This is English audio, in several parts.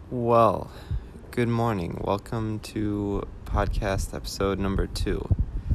Well, good morning. Welcome to podcast episode number 2.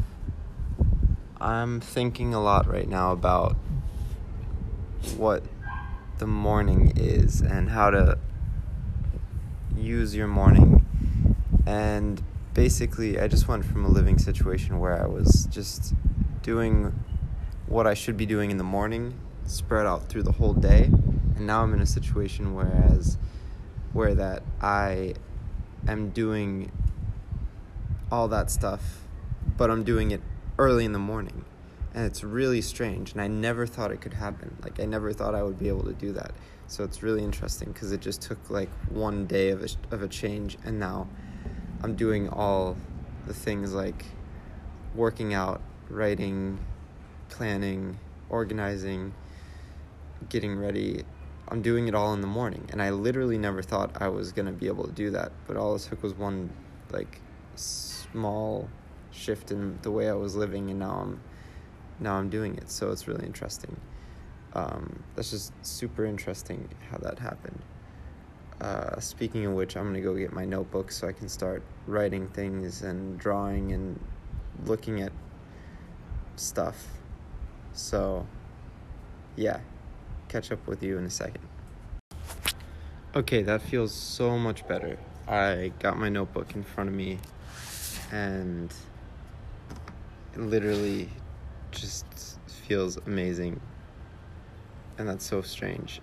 I'm thinking a lot right now about what the morning is and how to use your morning. And basically, I just went from a living situation where I was just doing what I should be doing in the morning, spread out through the whole day. And now I'm in a situation where that I am doing all that stuff, but I'm doing it early in the morning. And it's really strange, and I never thought it could happen. I never thought I would be able to do that. So it's really interesting because it just took one day of a change, and now I'm doing all the things like working out, writing, planning, organizing, getting ready. I'm doing it all in the morning, and I literally never thought I was going to be able to do that, but all it took was one small shift in the way I was living, and now I'm doing it. So it's really interesting. That's just super interesting how that happened. Speaking of which, I'm going to go get my notebook so I can start writing things and drawing and looking at stuff. So, yeah. Catch up with you in a second. Okay, that feels so much better. I got my notebook in front of me and it literally just feels amazing, and that's so strange.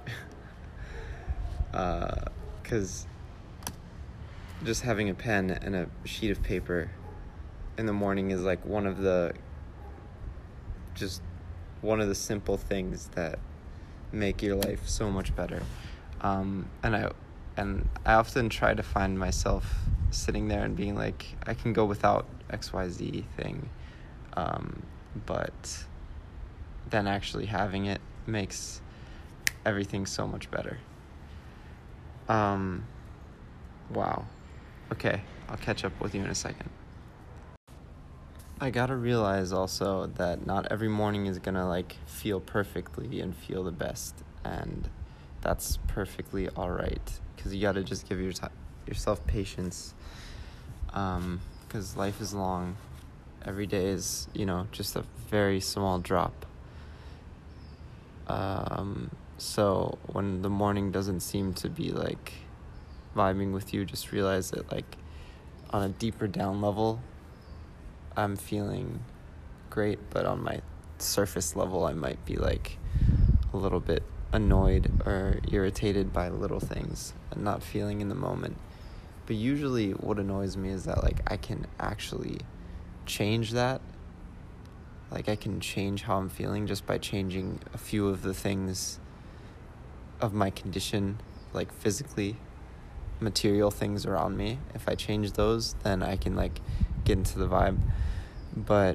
Because just having a pen and a sheet of paper in the morning is one of the simple things that make your life so much better. And I often try to find myself sitting there and being like, I can go without XYZ thing, but then actually having it makes everything so much better. Wow. Okay, I'll catch up with you in a second. I gotta realize also that not every morning is gonna feel perfectly and feel the best, and that's perfectly alright, because you gotta just give yourself patience, because life is long. Every day is, just a very small drop. So when the morning doesn't seem to be vibing with you, just realize that on a deeper down level, I'm feeling great, but on my surface level, I might be a little bit annoyed or irritated by little things and not feeling in the moment. But usually what annoys me is that I can actually change that. I can change how I'm feeling just by changing a few of the things of my condition, physically, material things around me. If I change those, then I can get into the vibe. But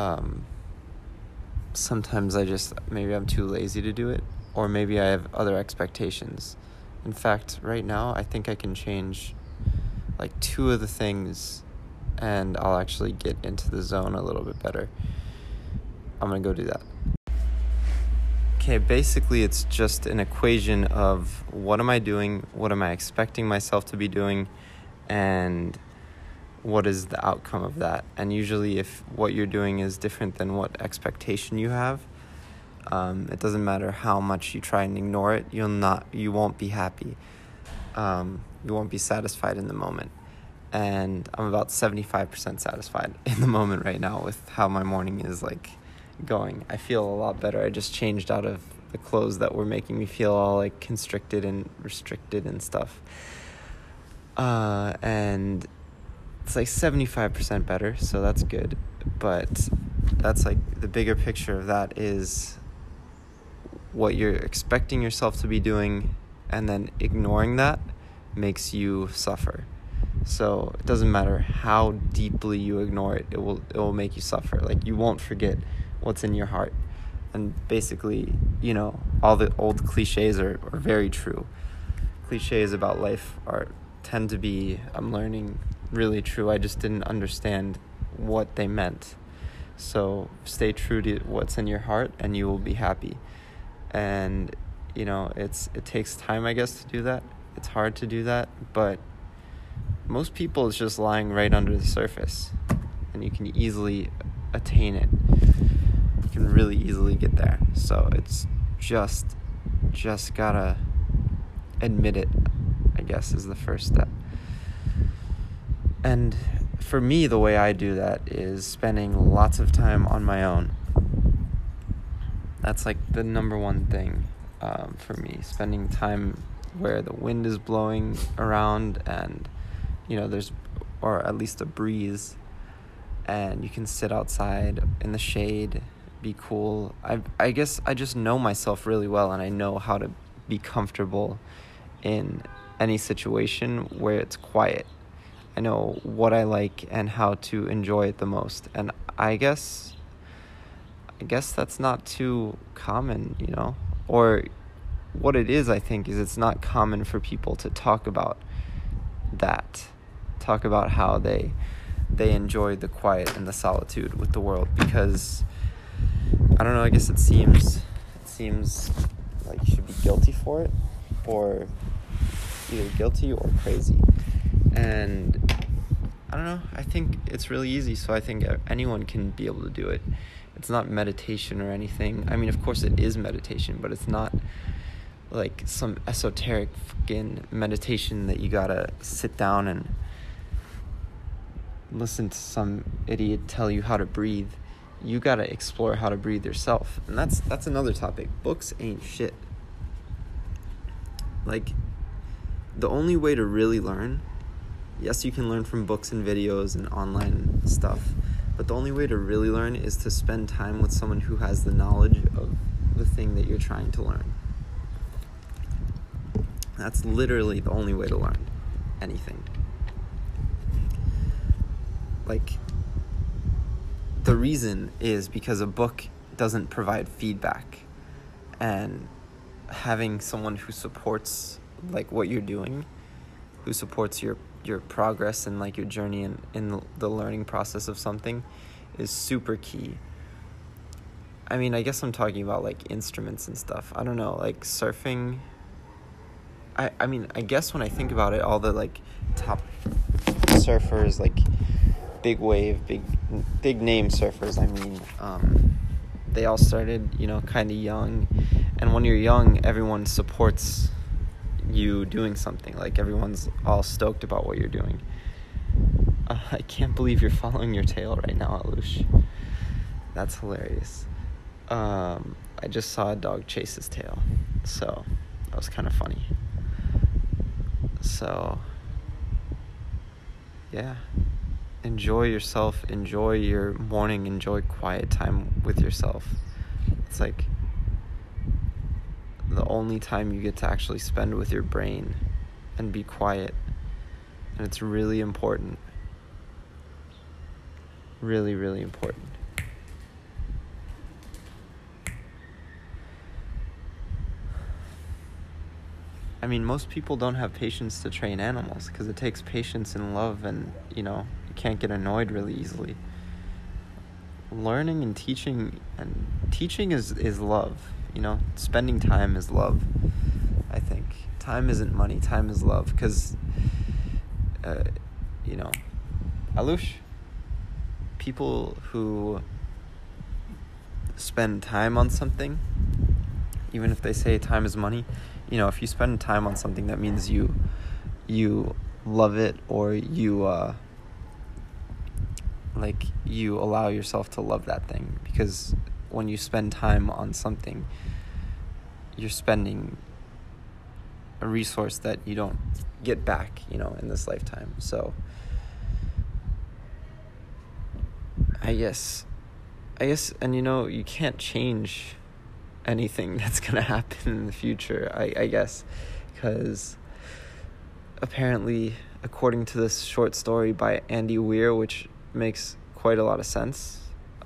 sometimes maybe I'm too lazy to do it, or maybe I have other expectations. In fact, right now I think I can change 2 of the things, and I'll actually get into the zone a little bit better. I'm gonna go do that. Okay, basically it's just an equation of what am I doing, what am I expecting myself to be doing, and what is the outcome of that. And usually if what you're doing is different than what expectation you have, it doesn't matter how much you try and ignore it, you won't be happy. You won't be satisfied in the moment. And I'm about 75% satisfied in the moment right now with how my morning is going. I feel a lot better. I just changed out of the clothes that were making me feel all constricted and restricted and stuff. And it's 75% better, so that's good. But that's the bigger picture of that is what you're expecting yourself to be doing, and then ignoring that makes you suffer. So it doesn't matter how deeply you ignore it, it will make you suffer. You won't forget what's in your heart. And basically, all the old cliches are very true. Cliches about life tend to be, I'm learning, really true. I just didn't understand what they meant. So stay true to what's in your heart and you will be happy. And it takes time, I guess, to do that. it's hard to do that, but most people, it's just lying right under the surface, and you can easily attain it. You can really easily get there. So it's just gotta admit it, I guess, is the first step. And for me, the way I do that is spending lots of time on my own. That's like the number one thing for me. Spending time where the wind is blowing around and, there's, or at least a breeze, and you can sit outside in the shade, be cool. I guess I just know myself really well, and I know how to be comfortable in any situation where it's quiet. I know what I like and how to enjoy it the most. And I guess that's not too common, or what it is, I think, is it's not common for people to talk about how they enjoy the quiet and the solitude with the world, because I don't know, I guess it seems like you should be guilty for it, or either guilty or crazy. And I don't know, I think it's really easy, so I think anyone can be able to do it. It's not meditation or anything. I mean, of course it is meditation, but it's not like some esoteric fucking meditation that you gotta sit down and listen to some idiot tell you how to breathe. You gotta explore how to breathe yourself. And that's another topic. Books ain't shit. Like, the only way to really learn, yes, you can learn from books and videos and online stuff, but the only way to really learn is to spend time with someone who has the knowledge of the thing that you're trying to learn. That's literally the only way to learn anything. Like, the reason is because a book doesn't provide feedback, and having someone who supports like what you're doing, who supports your progress and like your journey in the learning process of something, is super key. I mean, I guess I'm talking about like instruments and stuff. I don't know, like surfing. I mean, I guess when I think about it, all the like top surfers, like big wave, big name surfers, I mean, they all started, kind of young. And when you're young, everyone supports you doing something. Like, everyone's all stoked about what you're doing. I can't believe you're following your tail right now, Alush. That's hilarious. I just saw a dog chase his tail, so that was kind of funny. So, yeah. Enjoy yourself, enjoy your morning, enjoy quiet time with yourself. It's like the only time you get to actually spend with your brain and be quiet. And it's really important. Really, really important. I mean, most people don't have patience to train animals because it takes patience and love, and, you can't get annoyed really easily. Learning and teaching is love, spending time is love, I think. Time isn't money, time is love, because, Alush, people who spend time on something, even if they say time is money, if you spend time on something, that means you love it, or you allow yourself to love that thing. Because when you spend time on something, you're spending a resource that you don't get back, in this lifetime. So I guess, and you can't change anything that's gonna happen in the future, I guess, because apparently, according to this short story by Andy Weir, which makes quite a lot of sense,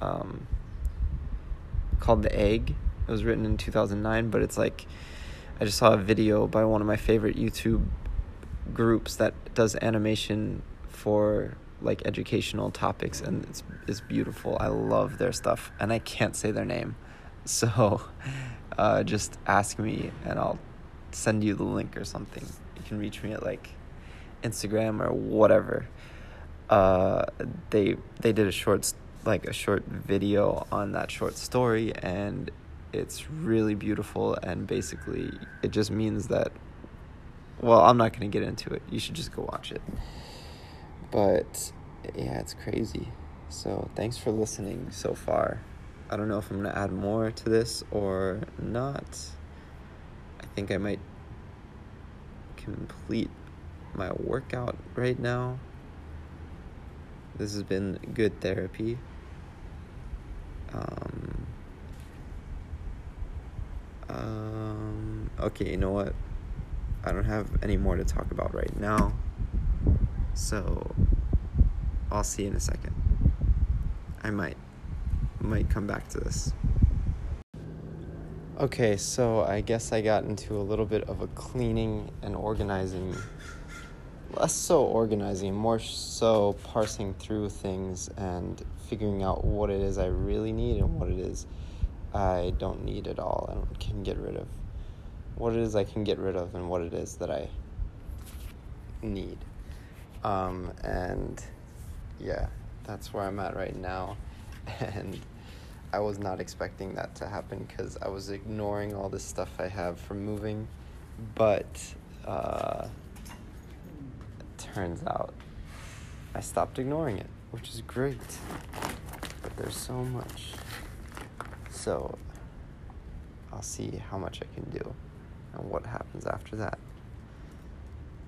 called The Egg. It was written in 2009, but it's like, I just saw a video by one of my favorite YouTube groups that does animation for like educational topics, and it's beautiful. I love their stuff, and I can't say their name. So, just ask me and I'll send you the link or something. You can reach me at like Instagram or whatever. They did a short video on that short story, and it's really beautiful, and basically it just means that, well, I'm not going to get into it. You should just go watch it. But yeah, it's crazy. So thanks for listening so far. I don't know if I'm going to add more to this or not. I think I might complete my workout right now. This has been good therapy. Okay, you know what? I don't have any more to talk about right now. So I'll see you in a second. I might come back to this. Okay, so I guess I got into a little bit of a cleaning and organizing. Less so organizing, more so parsing through things and figuring out what it is I really need and what it is I don't need at all and can get rid of. What it is I can get rid of and what it is that I need. And yeah, that's where I'm at right now. And I was not expecting that to happen because I was ignoring all this stuff I have from moving. But turns out I stopped ignoring it, which is great. But there's so much. So I'll see how much I can do and what happens after that.